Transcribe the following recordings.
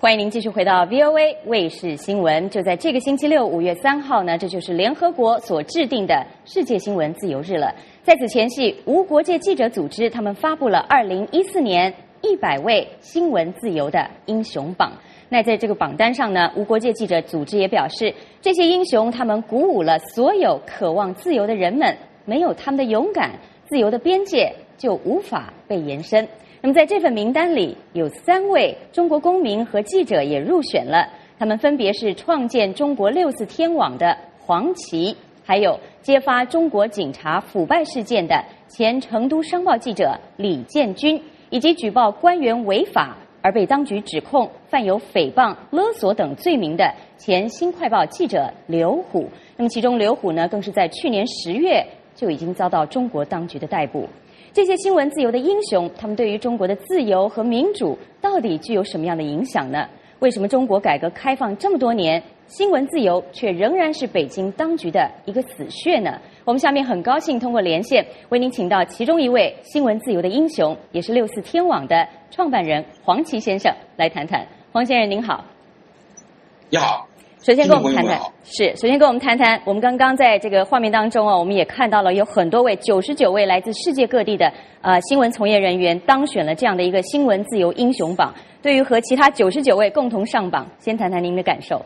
欢迎您继续回到 VOA 卫视新闻。就在这个星期六，5月3号呢，这就是联合国所制定的世界新闻自由日了。在此前夕，无国界记者组织他们发布了2014年100位新闻自由的英雄榜。那在这个榜单上呢，无国界记者组织也表示，这些英雄他们鼓舞了所有渴望自由的人们，没有他们的勇敢，自由的边界就无法被延伸。那么在这份名单里，有3位中国公民和记者也入选了，他们分别是创建中国64天网的黄琦，还有揭发中国警察腐败事件的前成都商报记者李建军，以及举报官员违法而被当局指控犯有诽谤、勒索等罪名的前新快报记者刘虎。那么其中刘虎呢，更是在去年10月就已经遭到中国当局的逮捕。这些新闻自由的英雄，他们对于中国的自由和民主到底具有什么样的影响呢？为什么中国改革开放这么多年，新闻自由却仍然是北京当局的一个死穴呢？我们下面很高兴通过连线为您请到其中一位新闻自由的英雄，也是64天网的创办人黄琦先生来谈谈。黄先生您好。 你好。 首先跟我们谈谈，首先跟我们谈谈，我们刚刚在这个画面当中啊，我们也看到了有很多位99位来自世界各地的新闻从业人员当选了这样的一个新闻自由英雄榜。对于和其他99位共同上榜，先谈谈您的感受。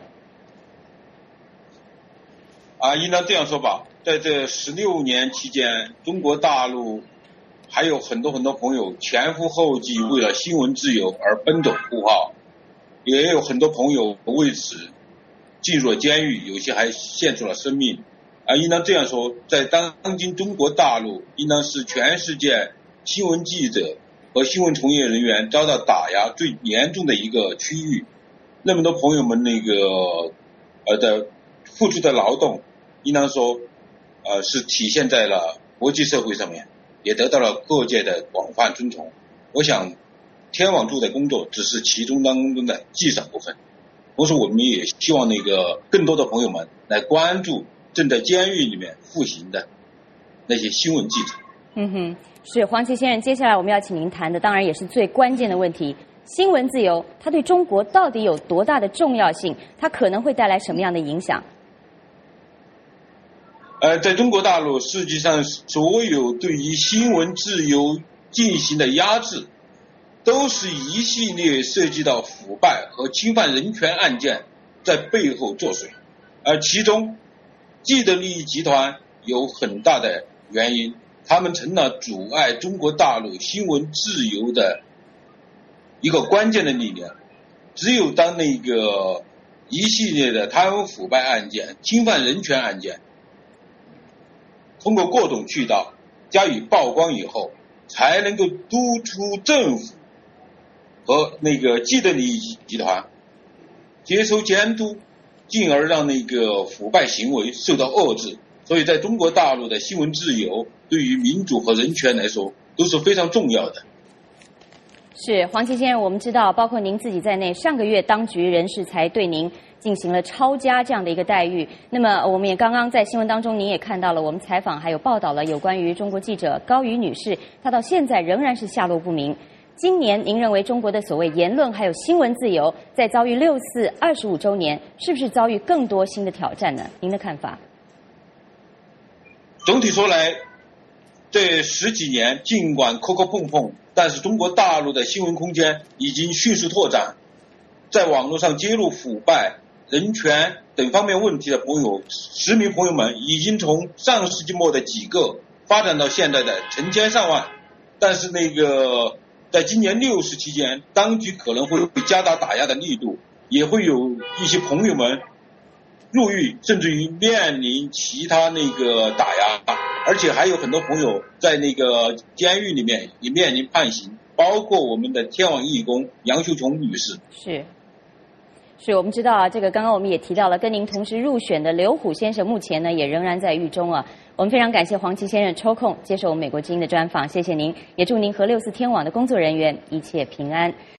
应当这样说吧，在这16年期间，中国大陆还有很多朋友前赴后继为了新闻自由而奔走呼号，也有很多朋友为此进入了监狱，有些还献出了生命。应当这样说，在当今中国大陆应当是全世界新闻记者和新闻从业人员遭到打压最严重的一个区域。那么多朋友们的付出的劳动，应当说是体现在了国际社会上面，也得到了各界的广泛尊崇。我想天网做的工作只是其中当中的极少部分。同时我们也希望更多的朋友们来关注正在监狱里面服刑的那些新闻记者。 是黄琦先生，接下来我们要请您谈的当然也是最关键的问题，新闻自由它对中国到底有多大的重要性，它可能会带来什么样的影响？ 在中国大陆，实际上所有对于新闻自由进行的压制都是一系列涉及到腐败和侵犯人权案件在背后作祟，而其中既得利益集团有很大的原因，他们成了阻碍中国大陆新闻自由的一个关键的力量。只有当一系列的贪污腐败案件、侵犯人权案件通过各种渠道加以曝光以后，才能够督促政府和既得利益集团接受监督，进而让腐败行为受到遏制。所以在中国大陆的新闻自由对于民主和人权来说都是非常重要的。 是黄琦先生，我们知道包括您自己在内，上个月当局人士才对您进行了抄家这样的一个待遇。那么我们也刚刚在新闻当中您也看到了，我们采访还有报道了有关于中国记者高瑜女士，她到现在仍然是下落不明。今年您认为中国的所谓言论还有新闻自由在遭遇6·4 25周年，是不是遭遇更多新的挑战呢？您的看法？ 总体说来，这10几年尽管磕磕碰碰，但是中国大陆的新闻空间已经迅速拓展。在网络上揭露腐败、人权等方面问题的实名朋友们已经从上世纪末的几个发展到现在的成千上万。但是在今年60期间，当局可能会加大打压的力度，也会有一些朋友们入狱，甚至于面临其他打压，而且还有很多朋友在监狱里面也面临判刑，包括我们的天网义工杨秀琼女士。 是，我们知道啊，这个刚刚我们也提到了，跟您同时入选的刘虎先生，目前呢也仍然在狱中啊。我们非常感谢黄琦先生抽空接受我们美国之音的专访，谢谢您，也祝您和64天网的工作人员一切平安。